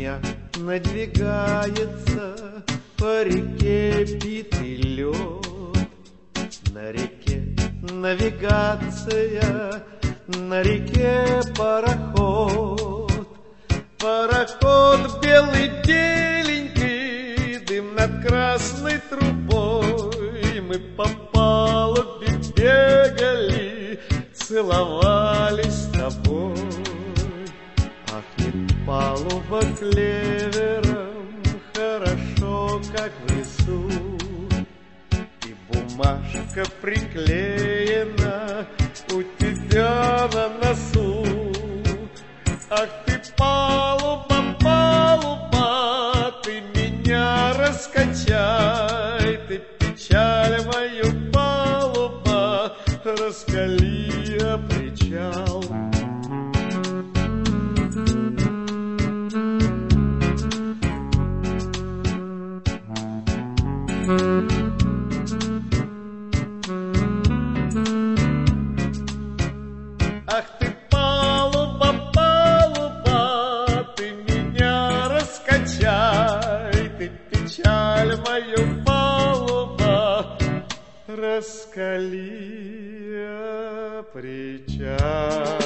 меня надвигается по реке битый лед. На реке навигация, на реке пароход. Пароход белый беленький, дым над красной трубой. Мы по палубе бегали, целовались с тобой. Пахнет палуба клевером, хорошо, как в лесу. И бумажка приклеена у тебя на носу. Ах ты, палуба, палуба, ты меня раскачай. Ты печаль мою, палуба, раскали о причал. Ах ты, палуба, палуба, ты меня раскачай. Ты печаль мою, палуба, раскали о причал.